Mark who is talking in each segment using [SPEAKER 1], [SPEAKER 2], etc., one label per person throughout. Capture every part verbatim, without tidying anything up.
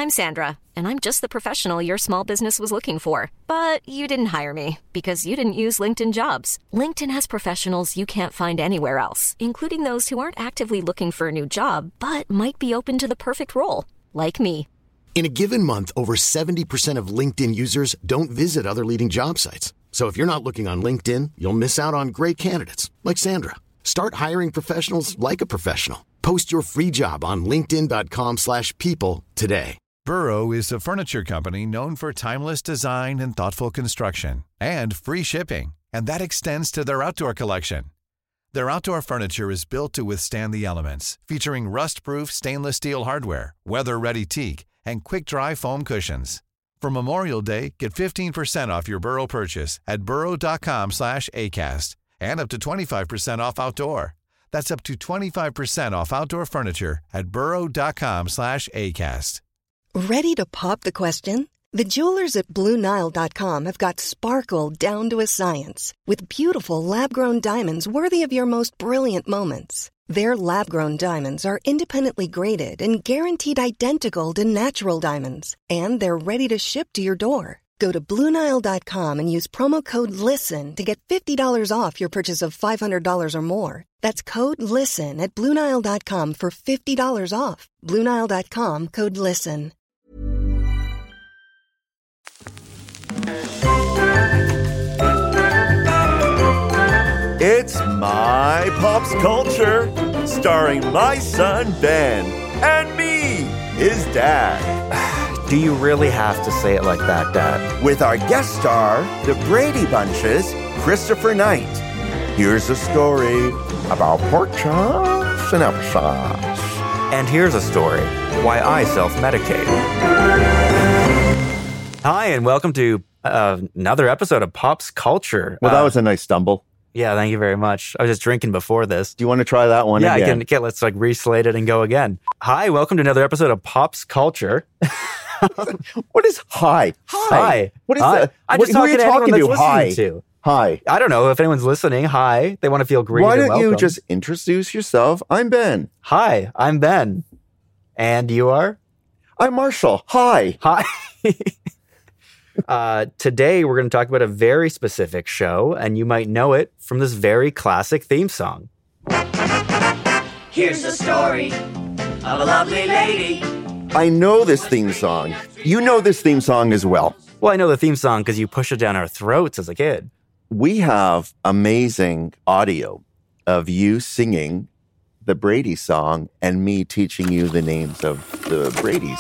[SPEAKER 1] I'm Sandra, and I'm just the professional your small business was looking for. But you didn't hire me because you didn't use LinkedIn Jobs. LinkedIn has professionals you can't find anywhere else, including those who aren't actively looking for a new job, but might be open to the perfect role, like me.
[SPEAKER 2] In a given month, over seventy percent of LinkedIn users don't visit other leading job sites. So if you're not looking on LinkedIn, you'll miss out on great candidates like Sandra. Start hiring professionals like a professional. Post your free job on linkedin dot com slash people today.
[SPEAKER 3] Burrow is a furniture company known for timeless design and thoughtful construction and free shipping, and that extends to their outdoor collection. Their outdoor furniture is built to withstand the elements, featuring rust-proof stainless steel hardware, weather-ready teak, and quick-dry foam cushions. For Memorial Day, get fifteen percent off your Burrow purchase at burrow dot com slash acast and up to twenty-five percent off outdoor. That's up to twenty-five percent off outdoor furniture at burrow dot com slash acast.
[SPEAKER 4] Ready to pop the question? The jewelers at Blue Nile dot com have got sparkle down to a science with beautiful lab-grown diamonds worthy of your most brilliant moments. Their lab-grown diamonds are independently graded and guaranteed identical to natural diamonds, and they're ready to ship to your door. Go to Blue Nile dot com and use promo code LISTEN to get fifty dollars off your purchase of five hundred dollars or more. That's code LISTEN at Blue Nile dot com for fifty dollars off. Blue Nile dot com, code LISTEN.
[SPEAKER 5] It's My Pops Culture, starring my son Ben and me, his dad.
[SPEAKER 6] Do you really have to say it like that, Dad?
[SPEAKER 5] With our guest star, the Brady Bunch's Christopher Knight. Here's a story about pork chops and applesauce.
[SPEAKER 6] And here's a story why I self-medicate. Hi, and welcome to uh, another episode of Pops Culture.
[SPEAKER 5] Well, that
[SPEAKER 6] uh,
[SPEAKER 5] was a nice stumble.
[SPEAKER 6] Yeah, thank you very much. I was just drinking before this.
[SPEAKER 5] Do you want to try that one
[SPEAKER 6] yeah,
[SPEAKER 5] again?
[SPEAKER 6] Yeah, I can. Okay, let's like reslate it and go again. Hi, welcome to another episode of Pops Culture.
[SPEAKER 5] What is hi? Hi.
[SPEAKER 6] Hi.
[SPEAKER 5] What is
[SPEAKER 6] hi.
[SPEAKER 5] that?
[SPEAKER 6] I
[SPEAKER 5] What,
[SPEAKER 6] just
[SPEAKER 5] who are you talking to? Hi.
[SPEAKER 6] To.
[SPEAKER 5] Hi.
[SPEAKER 6] I don't know if anyone's listening. Hi. They want to feel greeted
[SPEAKER 5] Why
[SPEAKER 6] and
[SPEAKER 5] don't you
[SPEAKER 6] welcomed.
[SPEAKER 5] just introduce yourself? I'm Ben.
[SPEAKER 6] Hi, I'm Ben. And you are?
[SPEAKER 5] I'm Marshall. Hi.
[SPEAKER 6] Hi. uh, today, we're going to talk about a very specific show, and you might know it from this very classic theme song.
[SPEAKER 7] Here's the story of a lovely lady.
[SPEAKER 5] I know this theme song. You know this theme song as well.
[SPEAKER 6] Well, I know the theme song because you pushed it down our throats as a kid.
[SPEAKER 5] We have amazing audio of you singing the Brady song and me teaching you the names of the Bradys.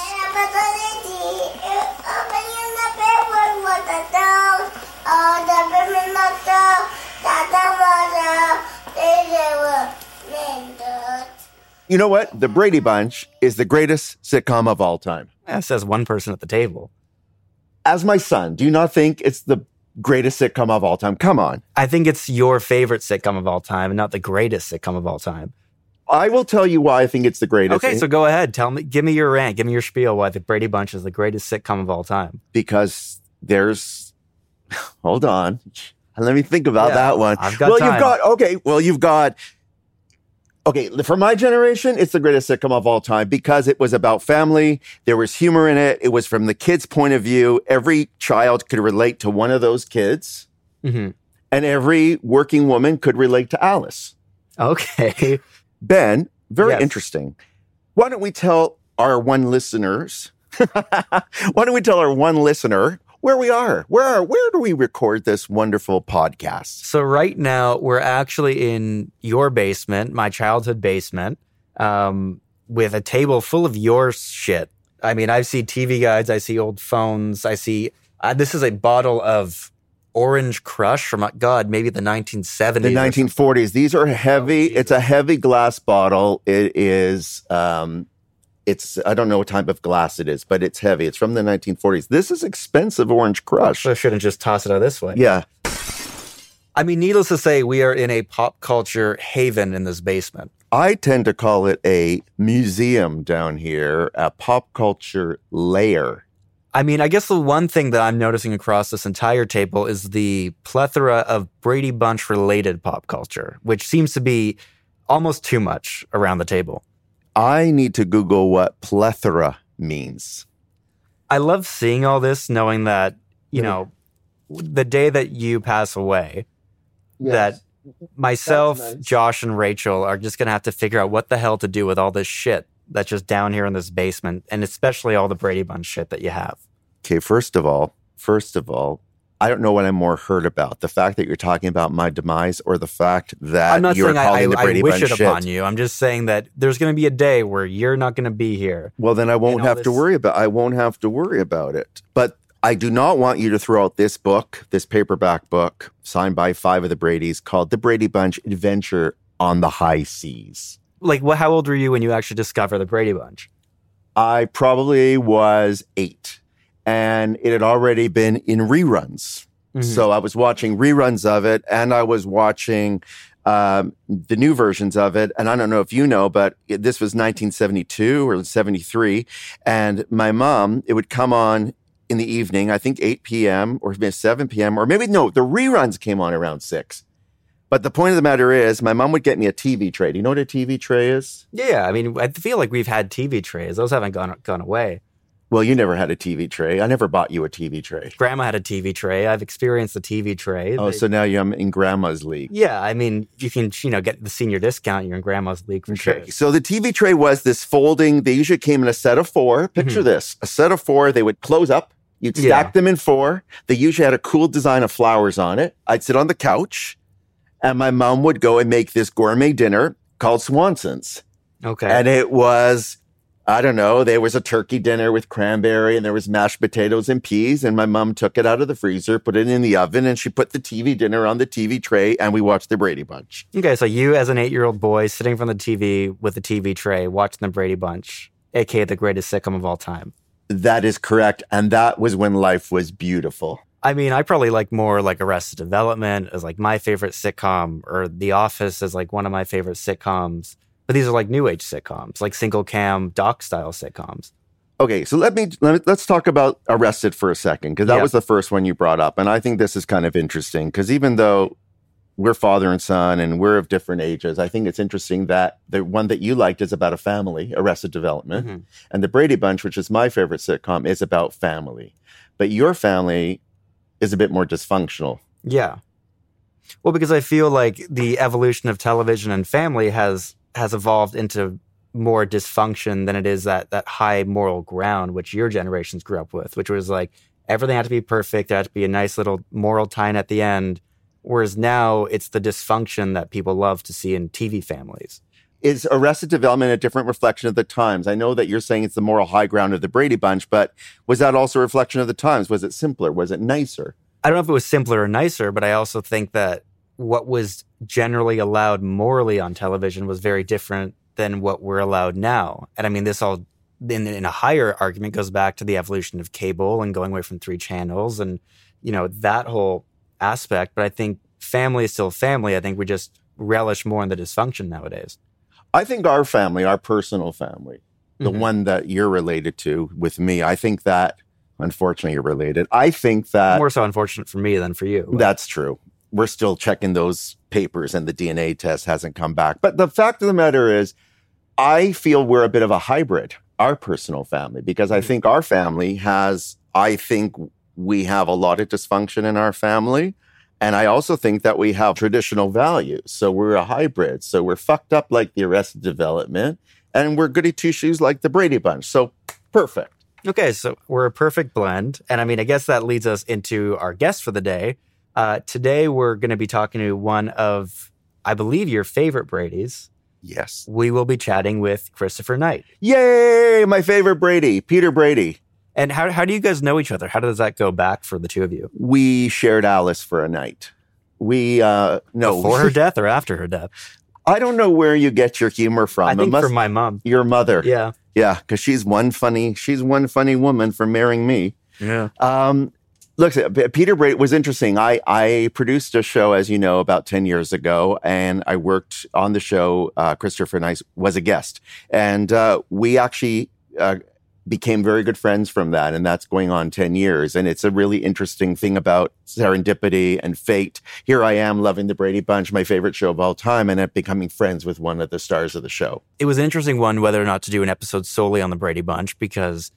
[SPEAKER 5] You know what? The Brady Bunch is the greatest sitcom of all time.
[SPEAKER 6] That says one person at the table.
[SPEAKER 5] As my son, do you not think it's the greatest sitcom of all time? Come on.
[SPEAKER 6] I think it's your favorite sitcom of all time and not the greatest sitcom of all time.
[SPEAKER 5] I will tell you why I think it's the greatest.
[SPEAKER 6] Okay, so go ahead. Tell me, give me your rant. Give me your spiel why the Brady Bunch is the greatest sitcom of all time.
[SPEAKER 5] Because there's, hold on. Let me think about
[SPEAKER 6] yeah,
[SPEAKER 5] that one.
[SPEAKER 6] I've got
[SPEAKER 5] well,
[SPEAKER 6] time.
[SPEAKER 5] you've got, okay, well, you've got, okay, for my generation, it's the greatest sitcom of all time because it was about family. There was humor in it. It was from the kid's point of view. Every child could relate to one of those kids.
[SPEAKER 6] Mm-hmm.
[SPEAKER 5] And every working woman could relate to Alice.
[SPEAKER 6] Okay.
[SPEAKER 5] Ben, very
[SPEAKER 6] yes.
[SPEAKER 5] interesting. Why don't we tell our one listeners, why don't we tell our one listener where we are? Where are, where do we record this wonderful podcast?
[SPEAKER 6] So right now, we're actually in your basement, my childhood basement, um, with a table full of your shit. I mean, I see T V guides, I see old phones, I see, uh, this is a bottle of Orange Crush from, God, maybe the nineteen seventies.
[SPEAKER 5] The nineteen forties. These are heavy. Oh, it's a heavy glass bottle. It is, um, it's, I don't know what type of glass it is, but it's heavy. It's from the nineteen forties. This is expensive Orange Crush.
[SPEAKER 6] So I shouldn't just toss it out this way.
[SPEAKER 5] Yeah.
[SPEAKER 6] I mean, needless to say, we are in a pop culture haven in this basement.
[SPEAKER 5] I tend to call it a museum down here, a pop culture lair.
[SPEAKER 6] I mean, I guess the one thing that I'm noticing across this entire table is the plethora of Brady Bunch related pop culture, which seems to be almost too much around the table.
[SPEAKER 5] I need to Google what plethora means.
[SPEAKER 6] I love seeing all this, knowing that, you know, the day that you pass away,
[SPEAKER 5] Yes.
[SPEAKER 6] that myself,
[SPEAKER 5] That's nice.
[SPEAKER 6] Josh, and Rachel are just going to have to figure out what the hell to do with all this shit that's just down here in this basement, and especially all the Brady Bunch shit that you have.
[SPEAKER 5] Okay, first of all, first of all, I don't know what I'm more hurt about. The fact that you're talking about my demise or the fact that
[SPEAKER 6] I'm not
[SPEAKER 5] you're
[SPEAKER 6] saying I,
[SPEAKER 5] calling
[SPEAKER 6] I,
[SPEAKER 5] the Brady
[SPEAKER 6] I wish
[SPEAKER 5] Bunch
[SPEAKER 6] it
[SPEAKER 5] shit.
[SPEAKER 6] upon you. I'm just saying that there's going to be a day where you're not going to be here.
[SPEAKER 5] Well, then I won't
[SPEAKER 6] And all
[SPEAKER 5] have to
[SPEAKER 6] this-
[SPEAKER 5] worry about I won't have to worry about it. But I do not want you to throw out this book, this paperback book signed by five of the Bradys called The Brady Bunch Adventure on the High Seas.
[SPEAKER 6] Like, what? How old were you when you actually discovered the Brady Bunch?
[SPEAKER 5] I probably was eight, and it had already been in reruns.
[SPEAKER 6] Mhm.
[SPEAKER 5] So I was watching reruns of it, and I was watching um, the new versions of it. And I don't know if you know, but it, this was nineteen seventy-two or seventy-three. And my mom, it would come on in the evening, I think eight p.m. or maybe seven p.m. or maybe no, the reruns came on around six. But the point of the matter is, my mom would get me a T V tray. Do you know what a T V tray is?
[SPEAKER 6] Yeah, I mean, I feel like we've had T V trays. Those haven't gone gone away.
[SPEAKER 5] Well, you never had a T V tray. I never bought you a T V tray.
[SPEAKER 6] Grandma had a T V tray. I've experienced the T V tray.
[SPEAKER 5] Oh,
[SPEAKER 6] They-
[SPEAKER 5] so now you're in grandma's league.
[SPEAKER 6] yeah, I mean, you can, you know, get the senior discount. You're in grandma's league for sure.
[SPEAKER 5] Okay. So the T V tray was this folding. They usually came in a set of four. Picture this, a set of four. They would close up. You'd stack
[SPEAKER 6] Yeah.
[SPEAKER 5] them in four. They usually had a cool design of flowers on it. I'd sit on the couch and my mom would go and make this gourmet dinner called Swanson's.
[SPEAKER 6] Okay.
[SPEAKER 5] And it was, I don't know, there was a turkey dinner with cranberry and there was mashed potatoes and peas. And my mom took it out of the freezer, put it in the oven, and she put the T V dinner on the T V tray and we watched the Brady Bunch.
[SPEAKER 6] Okay, so you as an eight-year-old boy sitting in front of the T V with the T V tray watching the Brady Bunch, aka the greatest sitcom of all time.
[SPEAKER 5] That is correct. And that was when life was beautiful.
[SPEAKER 6] I mean, I probably like more like Arrested Development as like my favorite sitcom, or The Office as like one of my favorite sitcoms. But these are like new age sitcoms, like single cam doc style sitcoms.
[SPEAKER 5] Okay, so let me, let me let's talk about Arrested for a second, because that
[SPEAKER 6] Yeah.
[SPEAKER 5] was the first one you brought up. And I think this is kind of interesting because even though we're father and son and we're of different ages, I think it's interesting that the one that you liked is about a family, Arrested Development.
[SPEAKER 6] Mhm.
[SPEAKER 5] And the Brady Bunch, which is my favorite sitcom, is about family. But your family is a bit more dysfunctional.
[SPEAKER 6] Yeah. Well, because I feel like the evolution of television and family has has evolved into more dysfunction than it is that that high moral ground which your generations grew up with, which was like everything had to be perfect, there had to be a nice little moral tie-in at the end. Whereas now it's the dysfunction that people love to see in T V families.
[SPEAKER 5] Is Arrested Development a different reflection of the times? I know that you're saying it's the moral high ground of the Brady Bunch, but was that also a reflection of the times? Was it simpler? Was it nicer?
[SPEAKER 6] I don't know if it was simpler or nicer, but I also think that what was generally allowed morally on television was very different than what we're allowed now. And I mean, this all in, in a higher argument goes back to the evolution of cable and going away from three channels and, you know, that whole aspect. But I think family is still family. I think we just relish more in the dysfunction nowadays.
[SPEAKER 5] I think our family, our personal family, the
[SPEAKER 6] Mhm.
[SPEAKER 5] one that you're related to with me, I think that, unfortunately, you're related. I think that
[SPEAKER 6] More so unfortunate for me than for you. but-
[SPEAKER 5] that's true. We're still checking those papers and the D N A test hasn't come back. But the fact of the matter is, I feel we're a bit of a hybrid, our personal family, because I think our family has, I think we have a lot of dysfunction in our family. And I also think that we have traditional values. So we're a hybrid. So we're fucked up like the Arrested Development, and we're goody two shoes like the Brady Bunch. So perfect.
[SPEAKER 6] Okay, so we're a perfect blend. And I mean, I guess that leads us into our guest for the day. Uh, today, we're going to be talking to one of, I believe, your favorite Bradys.
[SPEAKER 5] Yes.
[SPEAKER 6] We will be chatting with Christopher Knight.
[SPEAKER 5] Yay! My favorite Brady, Peter Brady.
[SPEAKER 6] And how, how do you guys know each other? How does that go back for the two of you?
[SPEAKER 5] We shared Alice for a night. We, uh, no.
[SPEAKER 6] Before her death or after her death?
[SPEAKER 5] I don't know where you get your humor from.
[SPEAKER 6] I
[SPEAKER 5] It
[SPEAKER 6] think
[SPEAKER 5] must-
[SPEAKER 6] from my mom.
[SPEAKER 5] your mother.
[SPEAKER 6] Yeah.
[SPEAKER 5] Yeah, because she's one funny, she's one funny woman for marrying me.
[SPEAKER 6] Yeah.
[SPEAKER 5] Um, look, Peter Brady was interesting. I, I produced a show, as you know, about ten years ago, and I worked on the show. Uh, Christopher Knight was a guest. And uh, we actually uh, became very good friends from that, and that's going on ten years. And it's a really interesting thing about serendipity and fate. Here I am loving the Brady Bunch, my favorite show of all time, and I'm becoming friends with one of the stars of the show.
[SPEAKER 6] It was an interesting one whether or not to do an episode solely on the Brady Bunch because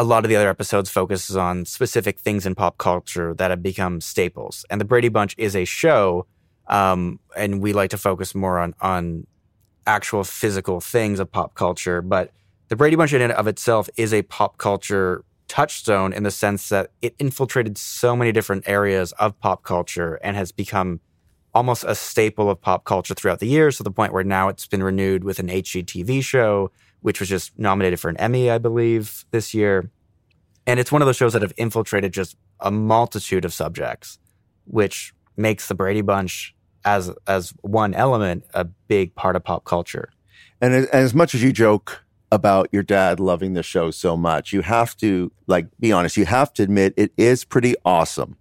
[SPEAKER 6] a lot of the other episodes focuses on specific things in pop culture that have become staples. And the Brady Bunch is a show, um, and we like to focus more on on actual physical things of pop culture. But the Brady Bunch in and of itself is a pop culture touchstone in the sense that it infiltrated so many different areas of pop culture and has become almost a staple of pop culture throughout the years, to the point where now it's been renewed with an H G T V show, which was just nominated for an Emmy, I believe, this year. And it's one of those shows that have infiltrated just a multitude of subjects, which makes the Brady Bunch as as one element a big part of pop culture.
[SPEAKER 5] And as, as much as you joke about your dad loving the show so much, you have to, like, be honest, you have to admit it is pretty awesome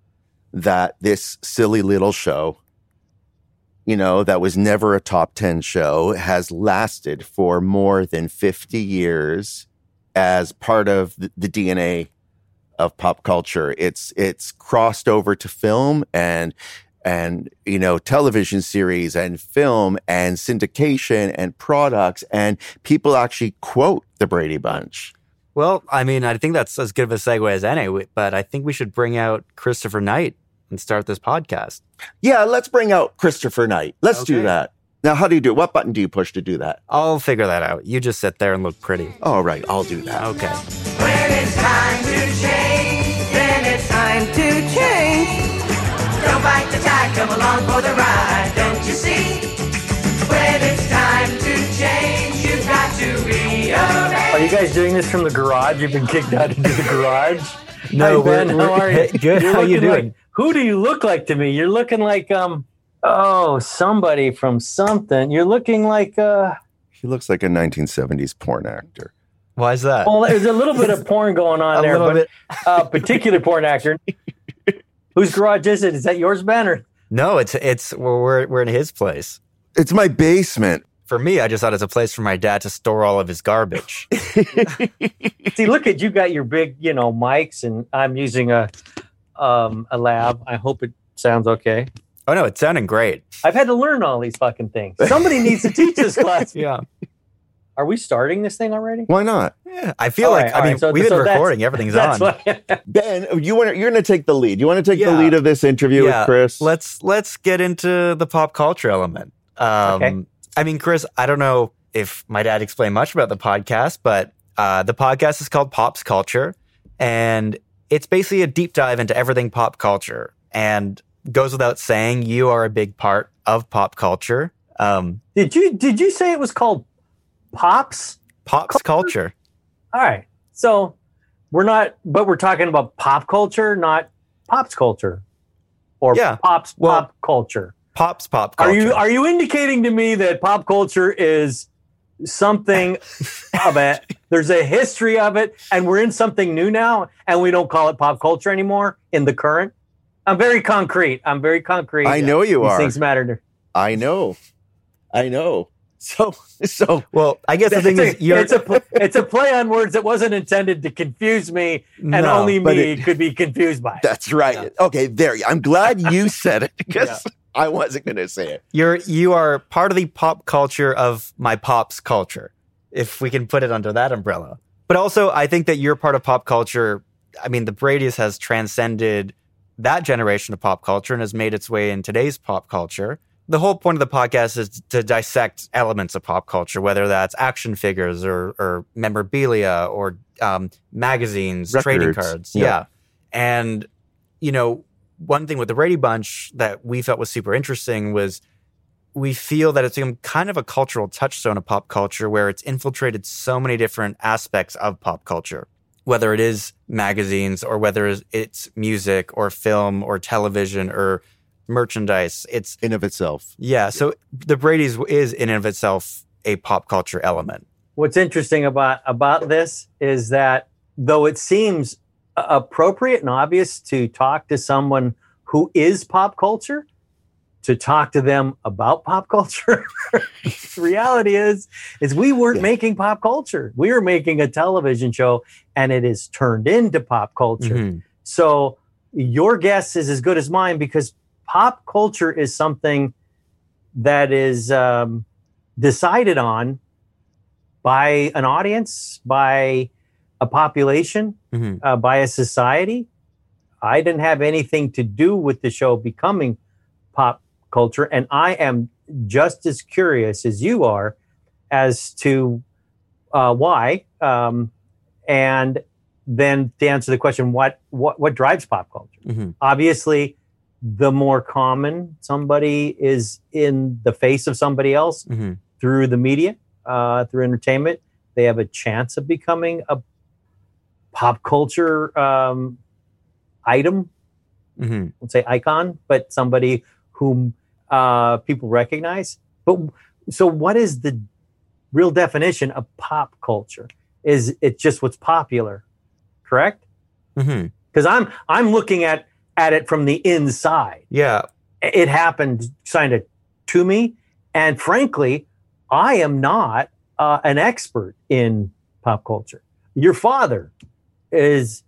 [SPEAKER 5] that this silly little show, you know, that was never a top ten show, has lasted for more than fifty years as part of the, the D N A of pop culture. It's it's crossed over to film and and you know television series and film and syndication and products, and people actually quote the Brady Bunch.
[SPEAKER 6] Well, I mean, I think that's as good of a segue as any, but I think we should bring out Christopher Knight and start this podcast.
[SPEAKER 5] Yeah, let's bring out Christopher Knight. Let's
[SPEAKER 6] Okay.
[SPEAKER 5] do that. Now, how do you do it? What button do you push to do that?
[SPEAKER 6] I'll figure that out. You just sit there and look pretty.
[SPEAKER 5] All right, I'll do that.
[SPEAKER 6] Okay.
[SPEAKER 7] When it's time to change, then it's time to change. Don't bite the tide, come along for the ride, don't you see? When it's time to change, you've got to rearrange.
[SPEAKER 8] Are you guys doing this from the garage? You've been kicked out into the garage?
[SPEAKER 6] No,
[SPEAKER 8] Hi, Ben.
[SPEAKER 6] we're-
[SPEAKER 8] How
[SPEAKER 6] we're-
[SPEAKER 8] are you?
[SPEAKER 6] good.
[SPEAKER 8] You're
[SPEAKER 6] How you
[SPEAKER 8] looking
[SPEAKER 6] doing?
[SPEAKER 8] like- who do you look like to me? You're looking like, um, oh, somebody from something. You're looking like, uh,
[SPEAKER 5] He looks like a nineteen seventies porn actor.
[SPEAKER 6] Why is that?
[SPEAKER 8] well, there's a little bit of porn going on
[SPEAKER 6] A
[SPEAKER 8] there,
[SPEAKER 6] little
[SPEAKER 8] but
[SPEAKER 6] bit.
[SPEAKER 8] a particular porn actor. Whose garage is it? Is that yours, Ben? Or?
[SPEAKER 6] No, it's it's well, we're we're in his place.
[SPEAKER 5] It's my basement.
[SPEAKER 6] For me, I just thought it's a place for my dad to store all of his garbage.
[SPEAKER 8] See, look at you got your big, you know, mics, and I'm using a um, a lab. I hope it sounds okay.
[SPEAKER 6] Oh no, it's sounding great.
[SPEAKER 8] I've had to learn all these fucking things. Somebody needs to teach this class.
[SPEAKER 6] Yeah.
[SPEAKER 8] Are we starting this thing already?
[SPEAKER 5] Why not?
[SPEAKER 6] Yeah. I feel
[SPEAKER 8] All
[SPEAKER 6] like
[SPEAKER 8] right,
[SPEAKER 6] I
[SPEAKER 8] all
[SPEAKER 6] mean
[SPEAKER 8] right, so-
[SPEAKER 6] we've been
[SPEAKER 8] so that's-
[SPEAKER 6] recording, everything's
[SPEAKER 8] That's
[SPEAKER 6] on.
[SPEAKER 8] why.
[SPEAKER 5] Ben, you want you're going to take the lead. You want to take the
[SPEAKER 6] Yeah.
[SPEAKER 5] lead of this interview
[SPEAKER 6] Yeah,
[SPEAKER 5] with Chris?
[SPEAKER 6] Let's let's get into the pop culture element. Um,
[SPEAKER 8] Okay.
[SPEAKER 6] I mean, Chris, I don't know if my dad explained much about the podcast, but uh, the podcast is called Pop's Culture, and it's basically a deep dive into everything pop culture. And goes without saying, you are a big part of pop culture. Um,
[SPEAKER 8] Did you did you say it was called Pops?
[SPEAKER 6] Pop's culture.
[SPEAKER 8] All right. So we're not, but we're talking about pop culture, not Pop's culture, or
[SPEAKER 6] Yeah,
[SPEAKER 8] Pop's
[SPEAKER 6] well-
[SPEAKER 8] pop culture.
[SPEAKER 6] Pop's pop culture.
[SPEAKER 8] Are you are you indicating to me that pop culture is something of it? There's a history of it, and we're in something new now, and we don't call it pop culture anymore in the current. I'm very concrete. I'm very concrete.
[SPEAKER 5] I know you
[SPEAKER 8] These
[SPEAKER 5] are.
[SPEAKER 8] things matter.
[SPEAKER 5] I know. I know. So so
[SPEAKER 6] Well, I guess the thing
[SPEAKER 8] it's,
[SPEAKER 6] is,
[SPEAKER 8] a,
[SPEAKER 6] you're,
[SPEAKER 8] it's a pl- it's a play on words that wasn't intended to confuse me, and
[SPEAKER 6] No,
[SPEAKER 8] only
[SPEAKER 5] but
[SPEAKER 8] me
[SPEAKER 5] it-
[SPEAKER 8] could be confused by it.
[SPEAKER 5] that's right. Okay, there. I'm glad you said it because I wasn't going to say it.
[SPEAKER 6] You're you are part of the pop culture of my pop's culture, if we can put it under that umbrella. But also, I think that you're part of pop culture. I mean, the Brady's has transcended that generation of pop culture and has made its way in today's pop culture. The whole point of the podcast is to dissect elements of pop culture, whether that's action figures or, or memorabilia or um, magazines, trading
[SPEAKER 5] Records.
[SPEAKER 6] cards.
[SPEAKER 5] Yeah.
[SPEAKER 6] yeah. And, you know, one thing with the Brady Bunch that we felt was super interesting was we feel that it's become kind of a cultural touchstone of pop culture where it's infiltrated so many different aspects of pop culture, whether it is magazines or whether it's music or film or television or merchandise. It's,
[SPEAKER 5] In of itself.
[SPEAKER 6] yeah. So the Brady's is in and of itself a pop culture element.
[SPEAKER 8] What's interesting about about this is that though it seems appropriate and obvious to talk to someone who is pop culture, to talk to them about pop culture, the reality is, is we weren't
[SPEAKER 5] Yeah.
[SPEAKER 8] making pop culture. We were making a television show, and it is turned into pop culture.
[SPEAKER 6] Mhm.
[SPEAKER 8] So your guess is as good as mine because pop culture is something that is um, decided on by an audience, by a population,
[SPEAKER 6] Mm-hmm.
[SPEAKER 8] uh, by a society. I didn't have anything to do with the show becoming pop culture. And I am just as curious as you are as to uh, why. Um, and then to answer the question, what, what, what drives pop culture?
[SPEAKER 6] Mm-hmm.
[SPEAKER 8] Obviously, the more common somebody is in the face of somebody else
[SPEAKER 6] Mm-hmm.
[SPEAKER 8] through the media, uh, through entertainment, they have a chance of becoming a pop culture um, item,
[SPEAKER 6] Mm-hmm.
[SPEAKER 8] let's say icon, but somebody whom uh, people recognize. But so what is the real definition of pop culture? Is it just what's popular, correct?
[SPEAKER 6] Mm-hmm.
[SPEAKER 8] Because I'm I'm looking at, at it from the inside.
[SPEAKER 6] Yeah.
[SPEAKER 8] It happened kind of to me. And frankly, I am not uh, an expert in pop culture. Your father is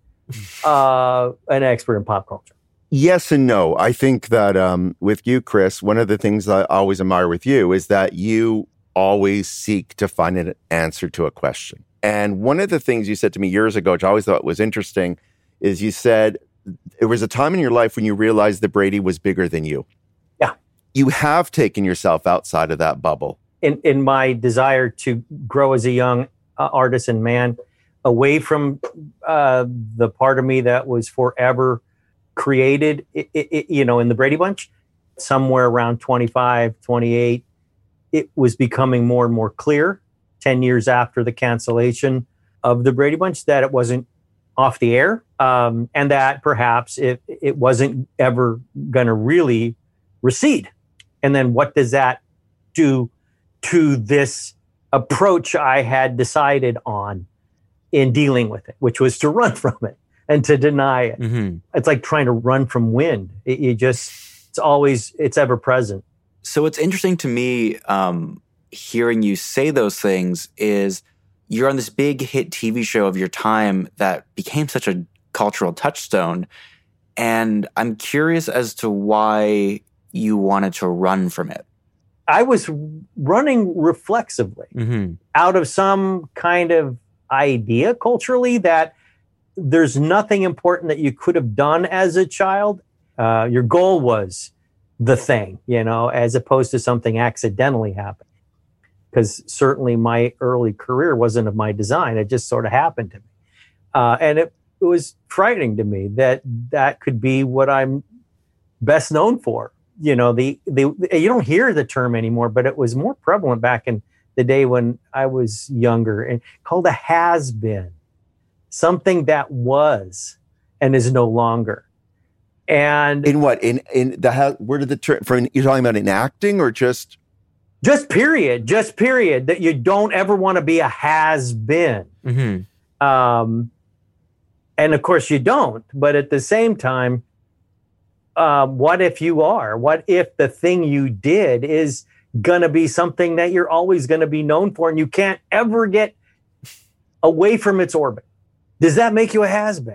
[SPEAKER 8] uh, an expert in pop culture.
[SPEAKER 5] Yes and no. I think that um, with you, Chris, one of the things I always admire with you is that you always seek to find an answer to a question. And one of the things you said to me years ago, which I always thought was interesting, is you said there was a time in your life when you realized that Brady was bigger than you.
[SPEAKER 8] Yeah.
[SPEAKER 5] You have taken yourself outside of that bubble.
[SPEAKER 8] In in my desire to grow as a young uh, artist and man, away from uh, the part of me that was forever created, it, it, you know, in the Brady Bunch, somewhere around twenty-five, twenty-eight, it was becoming more and more clear, ten years after the cancellation of the Brady Bunch, that it wasn't off the air, um, and that perhaps it, it wasn't ever going to really recede. And then what does that do to this approach I had decided on in dealing with it, which was to run from it and to deny it.
[SPEAKER 6] Mm-hmm.
[SPEAKER 8] It's like trying to run from wind. It, you just, it's always, it's ever present.
[SPEAKER 6] So what's interesting to me, um, hearing you say those things, is you're on this big hit T V show of your time that became such a cultural touchstone. And I'm curious as to why you wanted to run from it.
[SPEAKER 8] I was running reflexively
[SPEAKER 6] Mm-hmm.
[SPEAKER 8] out of some kind of idea culturally that there's nothing important that you could have done as a child. Uh, your goal was the thing, you know, as opposed to something accidentally happened. Because certainly my early career wasn't of my design. It just sort of happened to me. Uh, and it, it was frightening to me that that could be what I'm best known for. You know, the, the you don't hear the term anymore, but it was more prevalent back in the day when I was younger, and called a has-been. Something that was and is no longer. And
[SPEAKER 5] In what? In in the how? Where did the term? From you're talking about in acting or just?
[SPEAKER 8] just period, just period, that you don't ever want to be a has-been.
[SPEAKER 6] Mm-hmm.
[SPEAKER 8] Um, and of course you don't. But at the same time, uh, what if you are? What if the thing you did is going to be something that you're always going to be known for and you can't ever get away from its orbit? Does that make you a has-been?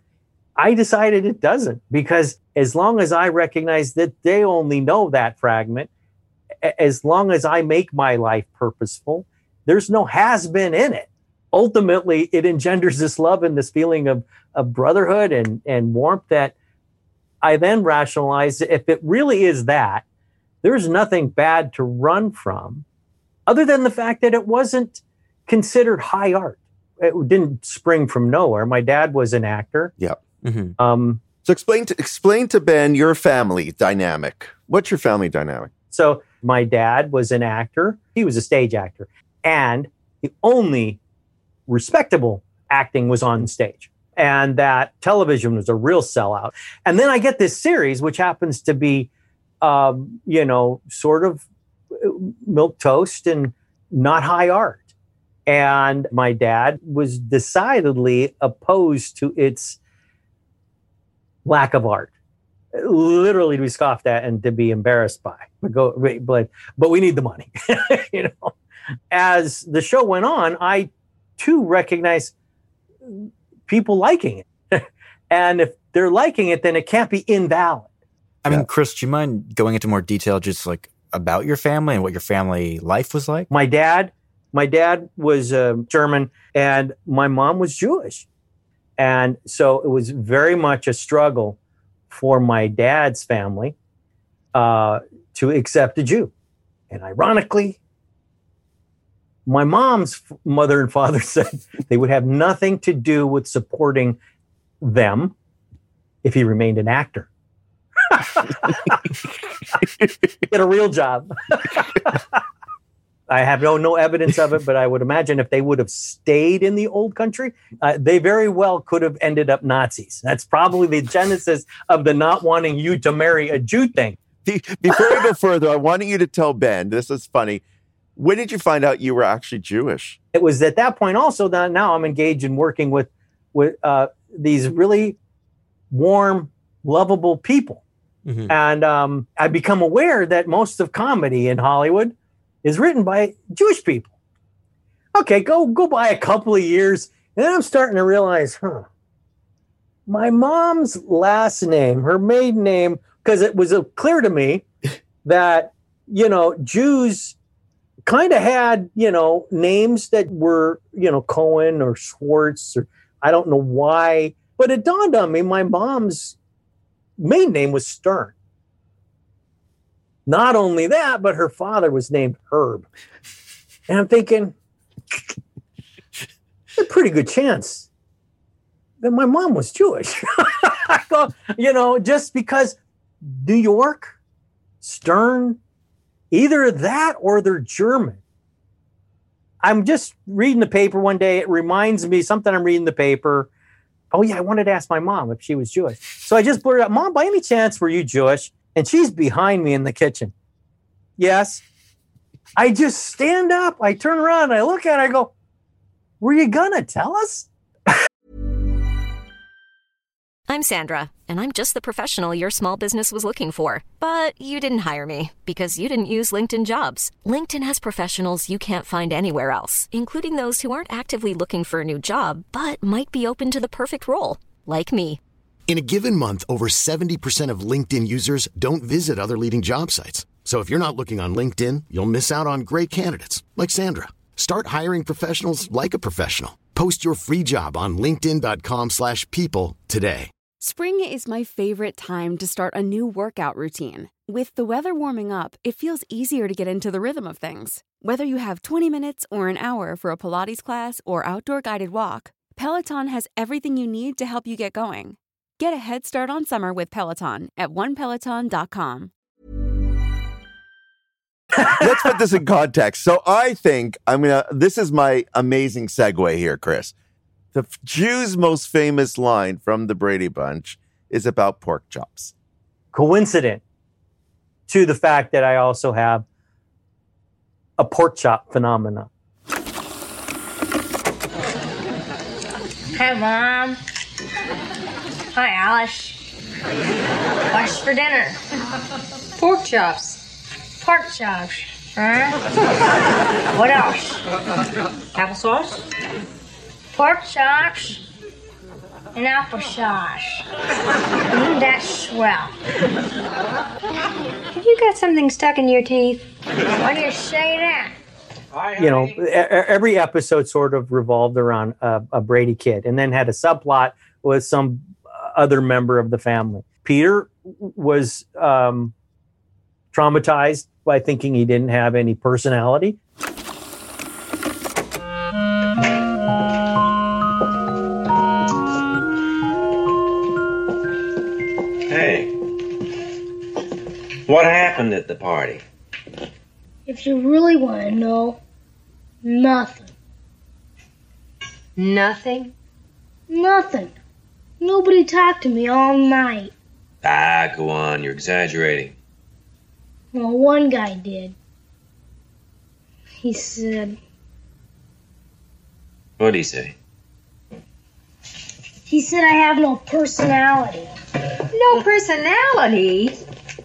[SPEAKER 8] I decided it doesn't, because as long as I recognize that they only know that fragment, as long as I make my life purposeful, there's no has-been in it. Ultimately, it engenders this love and this feeling of, of brotherhood and, and warmth that I then rationalize, if it really is that, there's nothing bad to run from, other than the fact that it wasn't considered high art. It didn't spring from nowhere. My dad was an actor.
[SPEAKER 5] Yeah.
[SPEAKER 6] Mm-hmm.
[SPEAKER 8] Um,
[SPEAKER 5] So explain to explain to Ben your family dynamic. What's your family dynamic?
[SPEAKER 8] so my dad was an actor. He was a stage actor. And the only respectable acting was on stage. And that television was a real sellout. And then I get this series, which happens to be, um, you know, sort of milquetoast and not high art. And my dad was decidedly opposed to its lack of art. Literally to be scoffed at and to be embarrassed by. But go, but, but we need the money. You know, as the show went on, I too recognized people liking it. And if they're liking it, then it can't be invalid.
[SPEAKER 6] I mean,
[SPEAKER 5] Yeah.
[SPEAKER 6] Chris, do you mind going into more detail just like about your family and what your family life was like?
[SPEAKER 8] My dad My dad was uh, German and my mom was Jewish. And so it was very much a struggle for my dad's family uh, to accept a Jew. And ironically, my mom's mother and father said they would have nothing to do with supporting them if he remained an actor. Get a real job. I have no no evidence of it, but I would imagine if they would have stayed in the old country, uh, they very well could have ended up Nazis. That's probably the genesis of the not wanting you to marry a Jew thing.
[SPEAKER 5] Before we go further, I wanted you to tell Ben, this is funny, when did you find out you were actually Jewish?
[SPEAKER 8] It was at that point also that now I'm engaged in working with, with uh, these really warm, lovable people. Mm-hmm. And um, I become aware that most of comedy in Hollywood is written by Jewish people. Okay, go go by a couple of years, and then I'm starting to realize, huh, my mom's last name, her maiden name, because it was uh, clear to me that, you know, Jews kind of had, you know, names that were, you know, Cohen or Schwartz, or I don't know why, but it dawned on me my mom's maiden name was Stern. Not only that, but her father was named Herb. And I'm thinking, a pretty good chance that my mom was Jewish. I go, you know, just because New York, Stern, either that or they're German. I'm just reading the paper one day. It reminds me something I'm reading the paper. Oh, yeah, I wanted to ask my mom if she was Jewish. So I just blurted out, Mom, by any chance, were you Jewish? And she's behind me in the kitchen. Yes. I just stand up. I turn around. I look at her. I go, were you going to tell us?
[SPEAKER 1] I'm Sandra, and I'm just the professional your small business was looking for. But you didn't hire me because you didn't use LinkedIn Jobs. LinkedIn has professionals you can't find anywhere else, including those who aren't actively looking for a new job, but might be open to the perfect role, like me.
[SPEAKER 2] In a given month, over seventy percent of LinkedIn users don't visit other leading job sites. So if you're not looking on LinkedIn, you'll miss out on great candidates like Sandra. Start hiring professionals like a professional. Post your free job on linkedin dot com slash people today.
[SPEAKER 9] Spring is my favorite time to start a new workout routine. With the weather warming up, it feels easier to get into the rhythm of things. Whether you have twenty minutes or an hour for a Pilates class or outdoor guided walk, Peloton has everything you need to help you get going. Get a head start on summer with Peloton at one peloton dot com.
[SPEAKER 5] Let's put this in context. So I think, I'm going to, this is my amazing segue here, Chris. The Jew's most famous line from the Brady Bunch is about pork chops.
[SPEAKER 8] Coincident to the fact that I also have a pork chop phenomenon.
[SPEAKER 10] Hi, Mom. Hi, Alice. What's for dinner?
[SPEAKER 11] Pork chops.
[SPEAKER 10] Pork chops. Huh? What else?
[SPEAKER 11] Applesauce?
[SPEAKER 10] Pork chops and applesauce. Mm, that's swell.
[SPEAKER 11] Have you got something stuck in your teeth?
[SPEAKER 10] Why do you say that?
[SPEAKER 8] You know, every episode sort of revolved around a, a Brady kid and then had a subplot with some other member of the family. Peter was um, traumatized by thinking he didn't have any personality.
[SPEAKER 12] Hey, what happened at the party?
[SPEAKER 13] If you really want to know, nothing.
[SPEAKER 11] Nothing?
[SPEAKER 13] Nothing. Nobody talked to me all night.
[SPEAKER 12] Ah, go on, you're exaggerating.
[SPEAKER 13] Well, one guy did. He said...
[SPEAKER 12] What'd he say?
[SPEAKER 13] He said I have no personality.
[SPEAKER 11] No personality?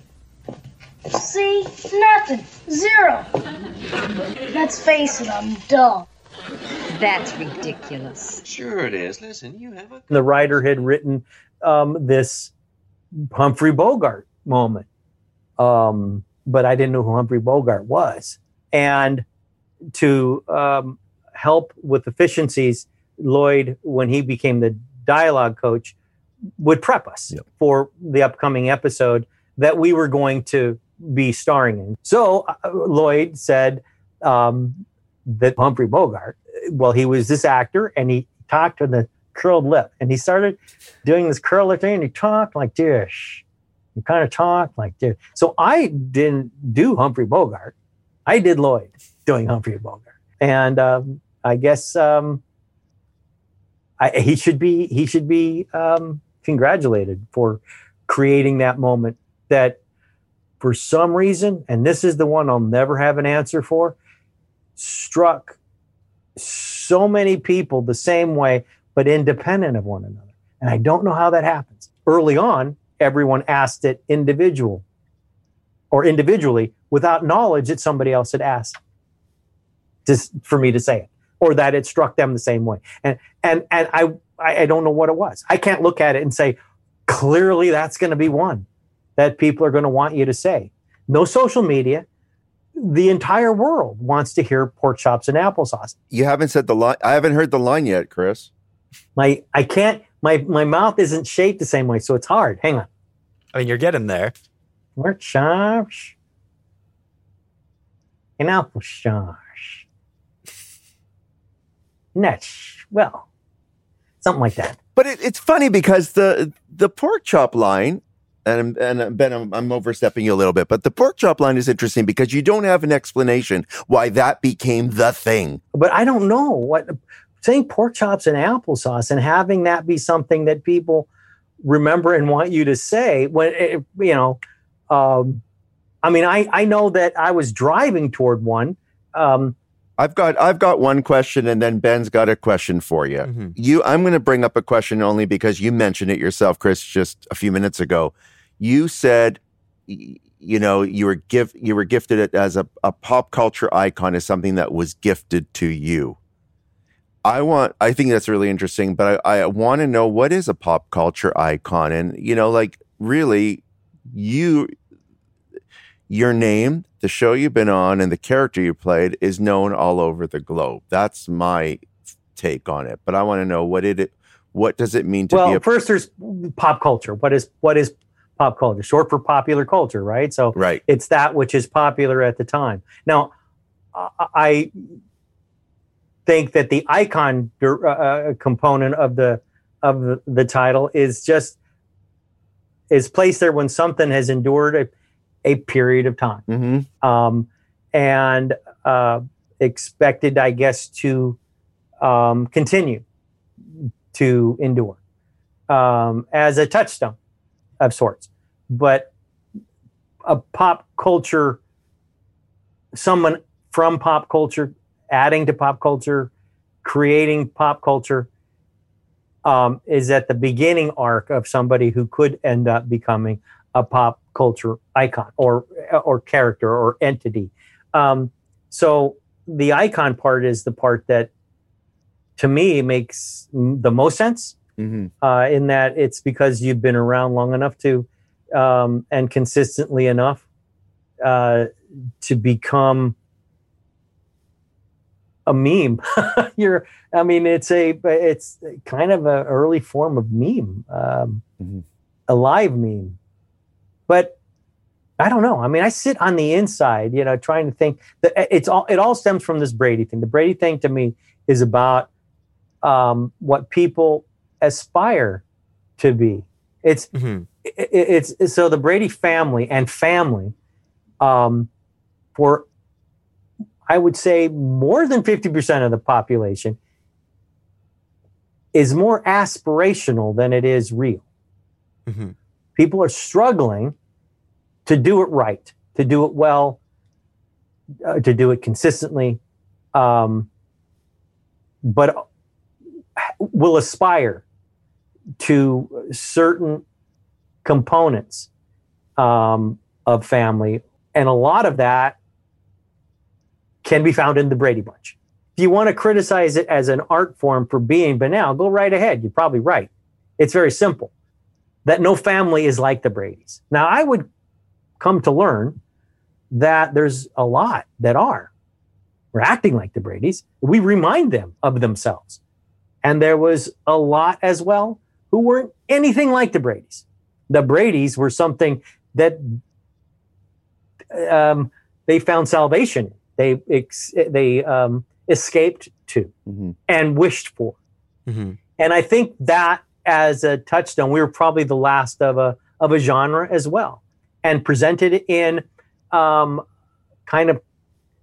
[SPEAKER 13] See? Nothing. Zero. Let's face it, I'm dull.
[SPEAKER 11] That's ridiculous.
[SPEAKER 12] Sure it is. Listen, you have a...
[SPEAKER 8] The writer had written um, this Humphrey Bogart moment. Um, but I didn't know who Humphrey Bogart was. And to um, help with efficiencies, Lloyd, when he became the dialogue coach, would prep us yep. for the upcoming episode that we were going to be starring in. So uh, Lloyd said um, that Humphrey Bogart, well, he was this actor, and he talked to the curled lip, and he started doing this curled lip thing, and he talked like this. He kind of talked like this. So I didn't do Humphrey Bogart. I did Lloyd doing Humphrey Bogart. And um, I guess um, I, he should be he should be um, congratulated for creating that moment that for some reason, and this is the one I'll never have an answer for, struck so many people the same way, but independent of one another. And I don't know how that happens. Early on, everyone asked it individual or individually without knowledge that somebody else had asked just for me to say it, or that it struck them the same way. And and and I I don't know what it was. I can't look at it and say, clearly that's going to be one that people are going to want you to say. No social media. The entire world wants to hear pork chops and applesauce.
[SPEAKER 5] You haven't said the line. I haven't heard the line yet, Chris.
[SPEAKER 8] My I can't. My my mouth isn't shaped the same way, so it's hard. Hang on.
[SPEAKER 6] I mean, you're getting there.
[SPEAKER 8] Pork chops and applesauce. Nuts. Well, something like that.
[SPEAKER 5] But it, it's funny because the the pork chop line, and and Ben, I'm, I'm overstepping you a little bit, but the pork chop line is interesting because you don't have an explanation why that became the thing.
[SPEAKER 8] But I don't know what saying pork chops and applesauce and having that be something that people remember and want you to say when it, you know. Um, I mean, I I know that I was driving toward one. Um,
[SPEAKER 5] I've got I've got one question, and then Ben's got a question for you. Mm-hmm. You, I'm going to bring up a question only because you mentioned it yourself, Chris, just a few minutes ago. You said, you know, you were gift you were gifted it as a, a pop culture icon as something that was gifted to you. I want I think that's really interesting, but I, I want to know, what is a pop culture icon? And you know, like really, you your name, the show you've been on, and the character you played is known all over the globe. That's my take on it. But I want to know, what did it, what does it mean to
[SPEAKER 8] well,
[SPEAKER 5] be a...
[SPEAKER 8] first there's pop culture. What is, what is pop culture? Short for popular culture, right? So
[SPEAKER 5] right.
[SPEAKER 8] It's that which is popular at the time. Now, I think that the icon uh, component of the, of the, the title is just, is placed there when something has endured a, a period of time,
[SPEAKER 5] mm-hmm.
[SPEAKER 8] um, and uh, expected, I guess, to um, continue to endure um, as a touchstone of sorts. But a pop culture, someone from pop culture, adding to pop culture, creating pop culture, um, is at the beginning arc of somebody who could end up becoming a pop culture icon or or character or entity. Um, so the icon part is the part that, to me, makes the most sense.
[SPEAKER 5] Mm-hmm.
[SPEAKER 8] Uh, in that it's because you've been around long enough to um, and consistently enough uh, to become a meme. You're, I mean, it's a it's kind of an early form of meme, um,
[SPEAKER 5] mm-hmm.
[SPEAKER 8] a live meme. But I don't know. I mean, I sit on the inside, you know, trying to think that it's all, it all stems from this Brady thing. The Brady thing to me is about um, what people aspire to be. It's,
[SPEAKER 6] mm-hmm.
[SPEAKER 8] it, it's, it's, so the Brady family and family um, for, I would say, more than fifty percent of the population is more aspirational than it is real.
[SPEAKER 6] Mm-hmm.
[SPEAKER 8] People are struggling to do it right, to do it well, uh, to do it consistently, um, but will aspire to certain components um, of family. And a lot of that can be found in the Brady Bunch. If you want to criticize it as an art form for being banal, go right ahead. You're probably right. It's very simple. That no family is like the Bradys. Now, I would come to learn that there's a lot that are. were acting like the Bradys. We remind them of themselves. And there was a lot as well who weren't anything like the Bradys. The Bradys were something that um, they found salvation. They ex- they um, escaped to mm-hmm. and wished for. Mm-hmm. And I think that as a touchstone, we were probably the last of a of a genre as well, and presented in um, kind of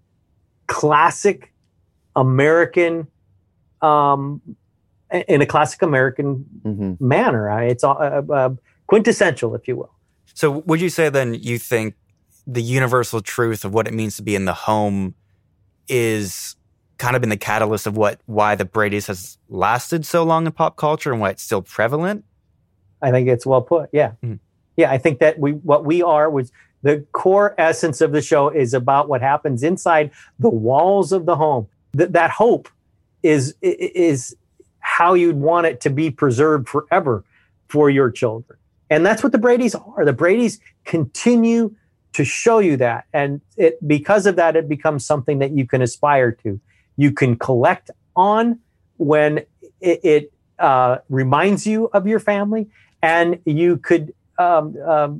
[SPEAKER 8] classic American, um, in a classic American mm-hmm. manner. It's uh, uh, quintessential, if you will.
[SPEAKER 6] So would you say then you think the universal truth of what it means to be in the home is kind of been the catalyst of what why the Bradys has lasted so long in pop culture and why it's still prevalent?
[SPEAKER 8] I think it's well put. Yeah. Mm-hmm. Yeah. I think that we, what we are was the core essence of the show is about what happens inside the walls of the home. Th- that hope is, is how you'd want it to be preserved forever for your children. And that's what the Bradys are. The Bradys continue to show you that. And it, because of that, it becomes something that you can aspire to. You can collect on when it, it uh, reminds you of your family, and you could um, um,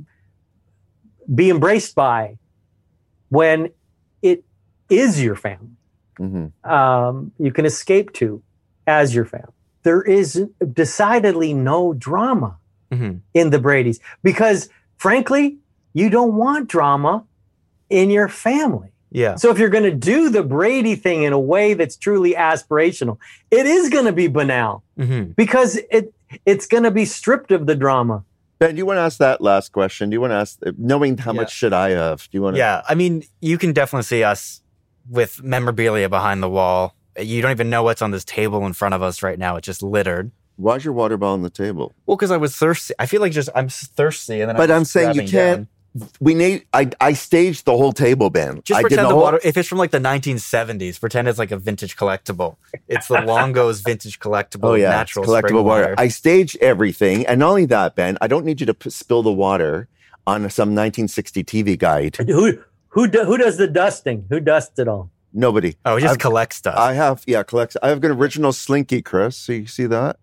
[SPEAKER 8] be embraced by when it is your family. Mm-hmm. Um, you can escape to as your family. There is decidedly no drama mm-hmm. in the Bradys because, frankly, you don't want drama in your family.
[SPEAKER 6] Yeah.
[SPEAKER 8] So if you're going to do the Brady thing in a way that's truly aspirational, it is going to be banal mm-hmm. because it it's going to be stripped of the drama.
[SPEAKER 5] Ben, do you want to ask that last question? Do you want to ask, knowing how yeah. much shit I have, do you want to?
[SPEAKER 6] Yeah. I mean, you can definitely see us with memorabilia behind the wall. You don't even know what's on this table in front of us right now. It's just littered.
[SPEAKER 5] Why's your water bottle on the table?
[SPEAKER 6] Well, because I was thirsty. I feel like just I'm thirsty, and then.
[SPEAKER 5] But
[SPEAKER 6] I'm,
[SPEAKER 5] I'm saying you can't. Down. We need. I I staged the whole table, Ben.
[SPEAKER 6] Just
[SPEAKER 5] I
[SPEAKER 6] pretend
[SPEAKER 5] did the,
[SPEAKER 6] the
[SPEAKER 5] whole,
[SPEAKER 6] water. If it's from like the nineteen seventies, pretend it's like a vintage collectible. It's the Longo's vintage collectible.
[SPEAKER 5] Oh yeah,
[SPEAKER 6] natural
[SPEAKER 5] collectible water.
[SPEAKER 6] water.
[SPEAKER 5] I staged everything, and not only that, Ben. I don't need you to p- spill the water on some nineteen sixty T V guide.
[SPEAKER 8] Who who do, who does the dusting? Who dusts it all?
[SPEAKER 5] Nobody.
[SPEAKER 6] Oh, he just
[SPEAKER 5] I've,
[SPEAKER 6] collects stuff.
[SPEAKER 5] I have yeah, collects. I have an original Slinky, Chris. So you see that?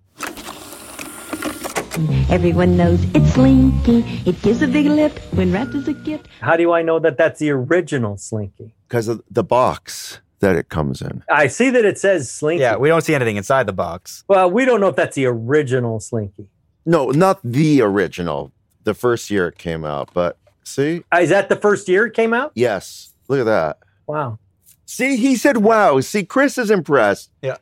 [SPEAKER 14] Everyone knows it's Slinky. It gives a big lift when wrapped as a gift.
[SPEAKER 8] How do I know that that's the original Slinky?
[SPEAKER 5] Because of the box that it comes in.
[SPEAKER 8] I see that it says Slinky.
[SPEAKER 6] Yeah, we don't see anything inside the box.
[SPEAKER 8] Well, we don't know if that's the original Slinky.
[SPEAKER 5] No, not the original. The first year it came out, but see?
[SPEAKER 8] Uh, is that the first year it came out?
[SPEAKER 5] Yes. Look at that.
[SPEAKER 8] Wow.
[SPEAKER 5] See, he said, wow. See, Chris is impressed.
[SPEAKER 6] Yeah.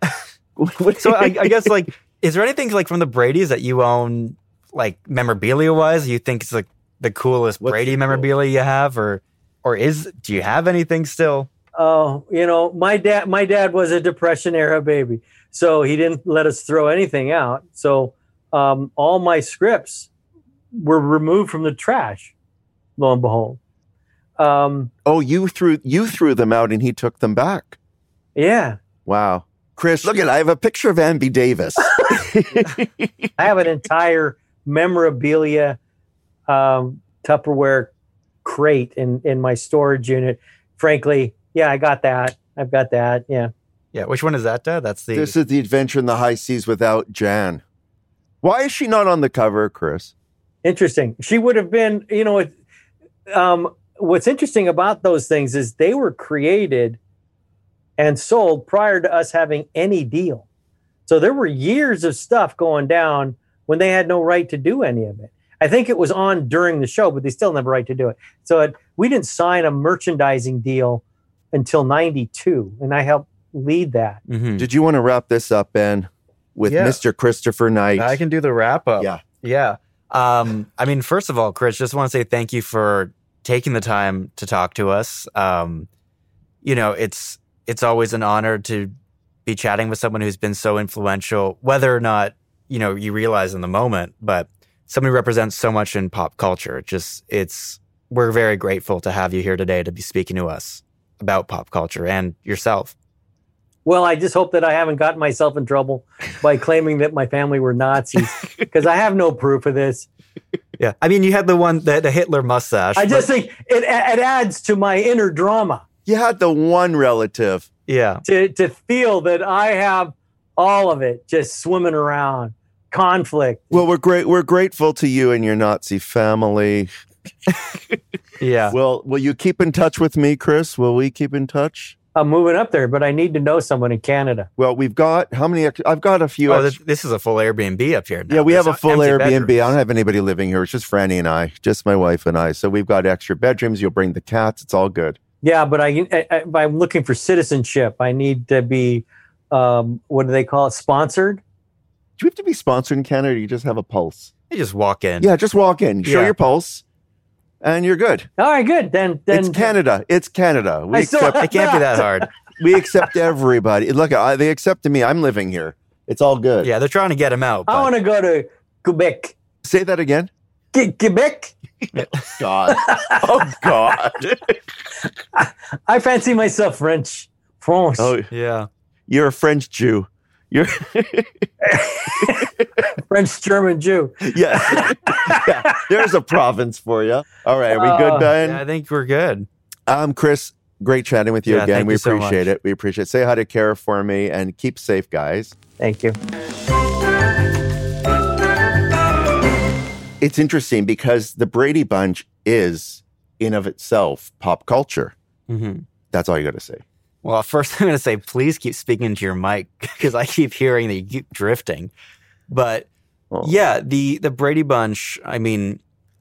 [SPEAKER 6] So I, I guess, like, is there anything like from the Bradys that you own, like memorabilia wise, you think it's like the coolest What's Brady memorabilia you have, or, or is do you have anything still?
[SPEAKER 8] Oh, you know, my dad, my dad was a Depression era baby, so he didn't let us throw anything out. So um, all my scripts were removed from the trash. Lo and behold. Um,
[SPEAKER 5] oh, you threw you threw them out, and he took them back.
[SPEAKER 8] Yeah.
[SPEAKER 5] Wow. Chris, look at, I have a picture of Andy Davis.
[SPEAKER 8] I have an entire memorabilia um, Tupperware crate in, in my storage unit. Frankly, yeah, I got that. I've got that. Yeah.
[SPEAKER 6] Yeah. Which one is that, Dad? That's the.
[SPEAKER 5] This is the Adventure in the High Seas without Jan. Why is she not on the cover, Chris?
[SPEAKER 8] Interesting. She would have been, you know, it, um, what's interesting about those things is they were created and sold prior to us having any deal. So there were years of stuff going down when they had no right to do any of it. I think it was on during the show, but they still never right to do it. So it, we didn't sign a merchandising deal until ninety-two, and I helped lead that.
[SPEAKER 5] Mm-hmm. Did you want to wrap this up, Ben, with yeah. Mister Christopher Knight?
[SPEAKER 6] I can do the wrap up.
[SPEAKER 5] Yeah.
[SPEAKER 6] Yeah. Um, I mean, first of all, Chris, just want to say thank you for taking the time to talk to us. Um, you know, it's it's always an honor to be chatting with someone who's been so influential, whether or not, you know, you realize in the moment, but somebody who represents so much in pop culture. It just, it's, we're very grateful to have you here today to be speaking to us about pop culture and yourself.
[SPEAKER 8] Well, I just hope that I haven't gotten myself in trouble by claiming that my family were Nazis, because I have no proof of this.
[SPEAKER 6] Yeah. I mean, you had the one, the, the Hitler mustache.
[SPEAKER 8] I just think it, it adds to my inner drama.
[SPEAKER 5] You had the one relative
[SPEAKER 6] Yeah.
[SPEAKER 8] To to feel that I have all of it just swimming around. Conflict.
[SPEAKER 5] Well, we're great. We're grateful to you and your Nazi family.
[SPEAKER 6] Yeah.
[SPEAKER 5] Well, will you keep in touch with me, Chris? Will we keep in touch?
[SPEAKER 8] I'm moving up there, but I need to know someone in Canada.
[SPEAKER 5] Well, we've got how many? ex- I've got a few.
[SPEAKER 6] Oh,
[SPEAKER 5] ex-
[SPEAKER 6] this, this is a full Airbnb up here now.
[SPEAKER 5] yeah, we have
[SPEAKER 6] There's
[SPEAKER 5] a full
[SPEAKER 6] empty
[SPEAKER 5] Airbnb.
[SPEAKER 6] bedrooms.
[SPEAKER 5] I don't have anybody living here. It's just Franny and I, just my wife and I. So we've got extra bedrooms. You'll bring the cats. It's all good.
[SPEAKER 8] Yeah, but I, I, I if I'm looking for citizenship. I need to be, um, what do they call it? Sponsored.
[SPEAKER 5] Do you have to be sponsored in Canada, or you just have a pulse?
[SPEAKER 6] You just walk in.
[SPEAKER 5] Yeah, just walk in, show
[SPEAKER 6] Yeah.
[SPEAKER 5] your pulse, and you're good.
[SPEAKER 8] All right, good. Then, then
[SPEAKER 5] It's Canada. It's Canada. We
[SPEAKER 8] I still
[SPEAKER 5] accept.
[SPEAKER 8] have
[SPEAKER 6] It can't be that hard.
[SPEAKER 5] We accept everybody. Look, I, they accepted me. I'm living here. It's all good.
[SPEAKER 6] Yeah, they're trying to get him out.
[SPEAKER 8] I
[SPEAKER 6] but-
[SPEAKER 8] want to go to Quebec.
[SPEAKER 5] Say that again.
[SPEAKER 8] Que- Quebec.
[SPEAKER 5] God. Oh God.
[SPEAKER 8] I fancy myself French. France.
[SPEAKER 5] Oh,
[SPEAKER 6] Yeah.
[SPEAKER 5] you're a French Jew. You're
[SPEAKER 8] French German Jew.
[SPEAKER 5] yes. Yeah, there's a province for you. All right, are we good,
[SPEAKER 8] Uh,
[SPEAKER 5] Ben?
[SPEAKER 6] Yeah, I think we're good.
[SPEAKER 5] Um, Chris, great chatting with you
[SPEAKER 6] Yeah,
[SPEAKER 5] again.
[SPEAKER 6] thank
[SPEAKER 5] We
[SPEAKER 6] you so
[SPEAKER 5] appreciate
[SPEAKER 6] much.
[SPEAKER 5] it. We appreciate it. Say hi to Kara for me and keep safe, guys.
[SPEAKER 8] Thank you.
[SPEAKER 5] It's interesting because the Brady Bunch is, in of itself, pop culture.
[SPEAKER 6] hmm
[SPEAKER 5] That's all you got to say.
[SPEAKER 6] Well, first I'm going to say, please keep speaking into your mic because I keep hearing that you keep drifting. But
[SPEAKER 5] Oh.
[SPEAKER 6] yeah, the the Brady Bunch. I mean,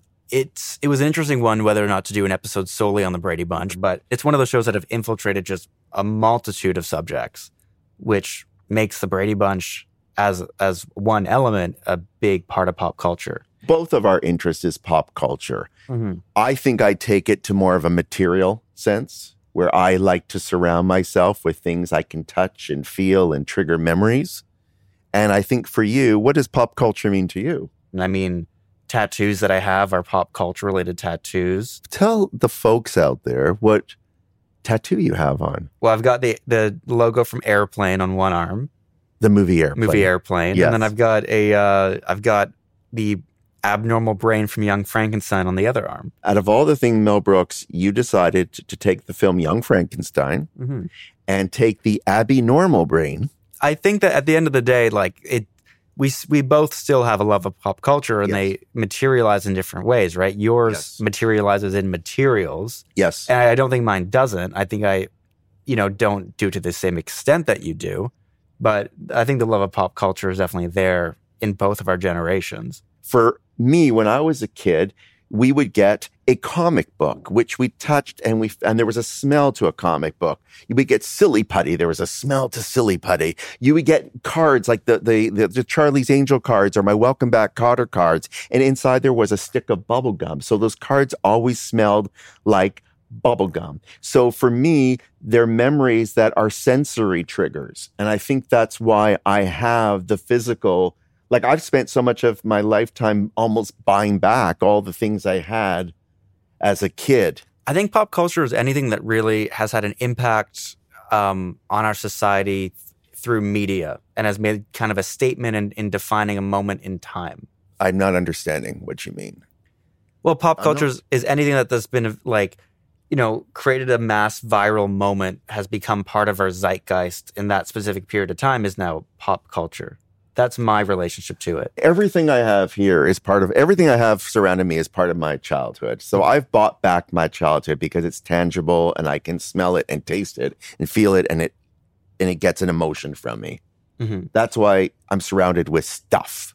[SPEAKER 6] it's it was an interesting one whether or not to do an episode solely on the Brady Bunch, but it's one of those shows that have infiltrated just a multitude of subjects, which makes the Brady Bunch as as one element a big part of pop culture.
[SPEAKER 5] Both of our interest is pop culture.
[SPEAKER 6] Mm-hmm.
[SPEAKER 5] I think I take it to more of a material sense where I like to surround myself with things I can touch and feel and trigger memories. And I think for you, what does pop culture mean to you?
[SPEAKER 6] And I mean, tattoos that I have are pop culture related tattoos.
[SPEAKER 5] Tell the folks out there what tattoo you have on.
[SPEAKER 6] Well, I've got the the logo from Airplane on one arm,
[SPEAKER 5] The movie Airplane.
[SPEAKER 6] movie Airplane,
[SPEAKER 5] Yes.
[SPEAKER 6] and then I've got a uh, I've got the abnormal brain from Young Frankenstein on the other arm.
[SPEAKER 5] Out of all the things, Mel Brooks, you decided to, to take the film Young Frankenstein
[SPEAKER 6] Mm-hmm.
[SPEAKER 5] and take the Abby Normal brain.
[SPEAKER 6] I think that at the end of the day, like it, we s- we both still have a love of pop culture, and
[SPEAKER 5] Yes.
[SPEAKER 6] they materialize in different ways, right? Yours
[SPEAKER 5] Yes.
[SPEAKER 6] materializes in materials,
[SPEAKER 5] Yes.
[SPEAKER 6] and I don't think mine doesn't. I think I, you know, don't do to the same extent that you do, but I think the love of pop culture is definitely there in both of our generations.
[SPEAKER 5] For me, when I was a kid, we would get a comic book, which we touched and we, and there was a smell to a comic book. You would get Silly Putty. There was a smell to Silly Putty. You would get cards like the, the, the, the Charlie's Angel cards or my Welcome Back Kotter cards. And inside there was a stick of bubble gum. So those cards always smelled like bubble gum. So for me, they're memories that are sensory triggers. And I think that's why I have the physical. Like I've spent so much of my lifetime almost buying back all the things I had as a kid.
[SPEAKER 6] I think pop culture is anything that really has had an impact um, on our society th- through media and has made kind of a statement in, in defining a moment in time.
[SPEAKER 5] I'm not understanding what you mean.
[SPEAKER 6] Well, pop
[SPEAKER 5] I
[SPEAKER 6] culture
[SPEAKER 5] know.
[SPEAKER 6] is, is anything that has been like, you know, created a mass viral moment, has become part of our zeitgeist in that specific period of time is now pop culture. That's my relationship to it.
[SPEAKER 5] Everything I have here is part of everything I have surrounding me is part of my childhood. So I've bought back my childhood because it's tangible and I can smell it and taste it and feel it and it and it gets an emotion from me.
[SPEAKER 6] Mm-hmm.
[SPEAKER 5] That's why I'm surrounded with stuff.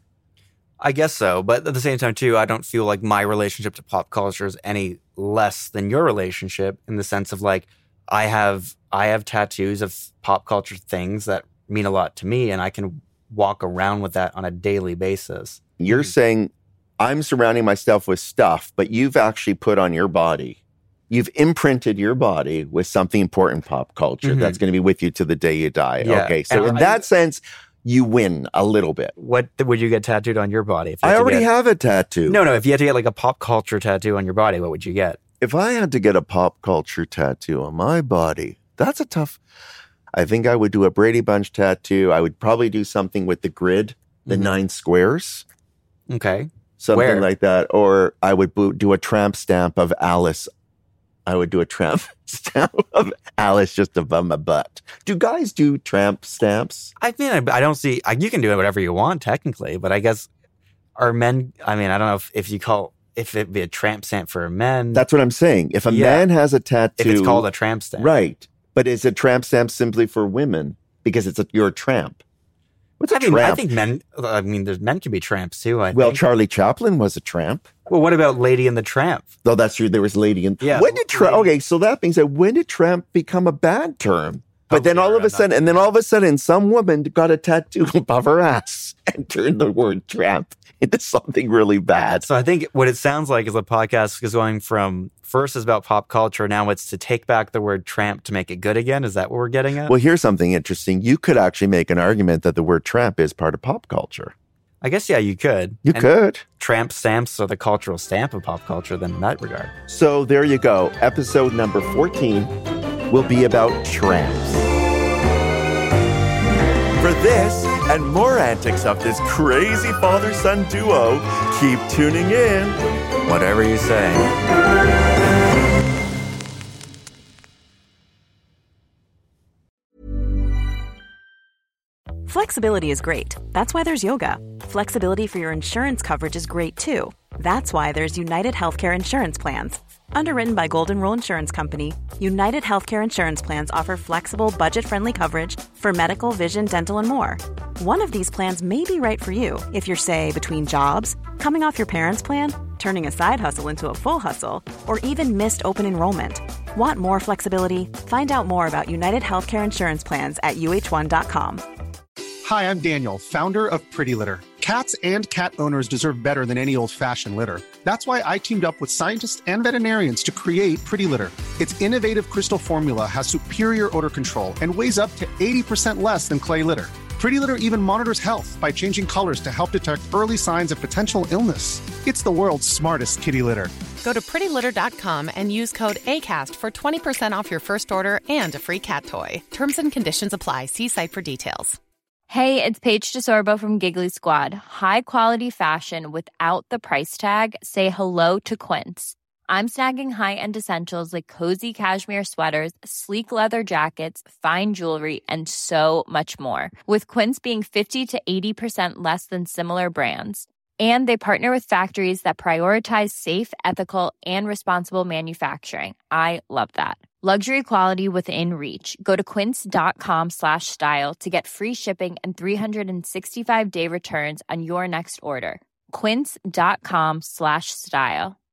[SPEAKER 6] I guess so. But at the same time, too, I don't feel like my relationship to pop culture is any less than your relationship in the sense of like, I have, I have tattoos of pop culture things that mean a lot to me and I can walk around with that on a daily basis.
[SPEAKER 5] You're saying I'm surrounding myself with stuff, but you've actually put on your body. You've imprinted your body with something important in pop culture
[SPEAKER 6] Mhm.
[SPEAKER 5] that's going to be with you to the day you die.
[SPEAKER 6] Yeah.
[SPEAKER 5] Okay. So
[SPEAKER 6] And
[SPEAKER 5] in
[SPEAKER 6] I-
[SPEAKER 5] that sense, you win a little bit.
[SPEAKER 6] What would you get tattooed on your body? If you
[SPEAKER 5] I
[SPEAKER 6] had to
[SPEAKER 5] already
[SPEAKER 6] get-
[SPEAKER 5] have a tattoo.
[SPEAKER 6] No, no. If you had to get like a pop culture tattoo on your body, what would you get?
[SPEAKER 5] If I had to get a pop culture tattoo on my body, that's a tough. I think I would do a Brady Bunch tattoo. I would probably do something with the grid, the
[SPEAKER 6] Mhm.
[SPEAKER 5] nine squares,
[SPEAKER 6] Okay.
[SPEAKER 5] something
[SPEAKER 6] Where?
[SPEAKER 5] like that. Or I would bo- do a tramp stamp of Alice I would do a tramp stamp of Alice just above my butt. Do guys do tramp stamps?
[SPEAKER 6] I mean, I, I don't see, I, you can do whatever you want technically, but I guess are men, I mean, I don't know if, if you call, if it'd be a tramp stamp for men.
[SPEAKER 5] That's what I'm saying. If a
[SPEAKER 6] Yeah.
[SPEAKER 5] man has a tattoo.
[SPEAKER 6] If it's called a tramp stamp.
[SPEAKER 5] Right. But is a tramp stamp simply for women? Because it's a, you're a tramp. What's a
[SPEAKER 6] I mean,
[SPEAKER 5] tramp?
[SPEAKER 6] I think men, I mean, there's men can be tramps too, I
[SPEAKER 5] well,
[SPEAKER 6] think.
[SPEAKER 5] Charlie Chaplin was a tramp.
[SPEAKER 6] Well, what about Lady and the Tramp?
[SPEAKER 5] Though that's true. There was Lady and
[SPEAKER 6] Yeah.
[SPEAKER 5] When did tramp? Okay, so that being said, when did tramp become a bad term? But then all of a sudden, and then all of a sudden, some woman got a tattoo above her ass and turned the word tramp into something really bad.
[SPEAKER 6] So I think what it sounds like is the podcast is going from first is about pop culture. Now it's to take back the word tramp to make it good again. Is that what we're getting at?
[SPEAKER 5] Well, here's something interesting. You could actually make an argument that the word tramp is part of pop culture.
[SPEAKER 6] I guess, yeah, you could.
[SPEAKER 5] You
[SPEAKER 6] And
[SPEAKER 5] could.
[SPEAKER 6] Tramp stamps are the cultural stamp of pop culture then in that regard.
[SPEAKER 5] So there you go. Episode number fourteen will be about tramps. For this and more antics of this crazy father-son duo, keep tuning in.
[SPEAKER 6] Whatever you say.
[SPEAKER 15] Flexibility is great. That's why there's yoga. Flexibility for your insurance coverage is great too. That's why there's United Healthcare Insurance Plans. Underwritten by Golden Rule Insurance Company, United Healthcare Insurance Plans offer flexible, budget-friendly coverage for medical, vision, dental, and more. One of these plans may be right for you if you're, say, between jobs, coming off your parents' plan, turning a side hustle into a full hustle, or even missed open enrollment. Want more flexibility? Find out more about United Healthcare Insurance Plans at U H one dot com.
[SPEAKER 16] Hi, I'm Daniel, founder of Pretty Litter. Cats and cat owners deserve better than any old-fashioned litter. That's why I teamed up with scientists and veterinarians to create Pretty Litter. Its innovative crystal formula has superior odor control and weighs up to eighty percent less than clay litter. Pretty Litter even monitors health by changing colors to help detect early signs of potential illness. It's the world's smartest kitty litter.
[SPEAKER 17] Go to pretty litter dot com and use code ACAST for twenty percent off your first order and a free cat toy. Terms and conditions apply. See site for details.
[SPEAKER 18] Hey, it's Paige DeSorbo from Giggly Squad. High quality fashion without the price tag. Say hello to Quince. I'm snagging high-end essentials like cozy cashmere sweaters, sleek leather jackets, fine jewelry, and so much more. With Quince being fifty to eighty percent less than similar brands. And they partner with factories that prioritize safe, ethical, and responsible manufacturing. I love that. Luxury quality within reach. Go to quince.com slash style to get free shipping and three sixty-five day returns on your next order. Quince.com slash style.